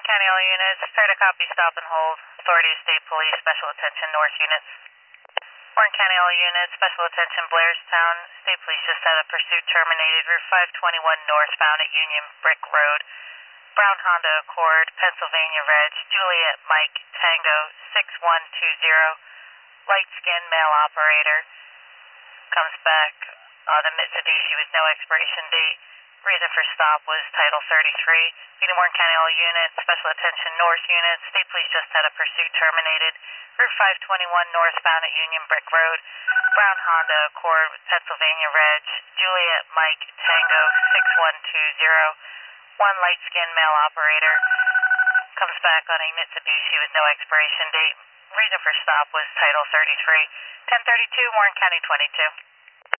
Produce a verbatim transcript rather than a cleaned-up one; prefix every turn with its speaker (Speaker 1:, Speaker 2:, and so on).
Speaker 1: County, all units. Fair to copy, stop and hold. Authority of State Police, special attention, North units. Warren County, all units. Special attention, Blairstown. State Police just had a pursuit terminated. Route five twenty-one northbound at Union Brick Road. Brown Honda Accord, Pennsylvania Reg, Juliet Mike Tango six one two zero. Light skinned male operator. Comes back on a Mitsubishi with no expiration date. Reason for stop was Title thirty-three. Leading Warren County, all units. Special attention, North units. State Police just had a pursuit terminated. Route five twenty-one northbound at Union Brick Road. Brown Honda Accord, Pennsylvania Reg, Juliet Mike Tango six one two zero. One light-skinned male operator. Comes back on a Mitsubishi with no expiration date. Reason for stop was Title thirty-three. ten thirty-two, Warren County twenty-two.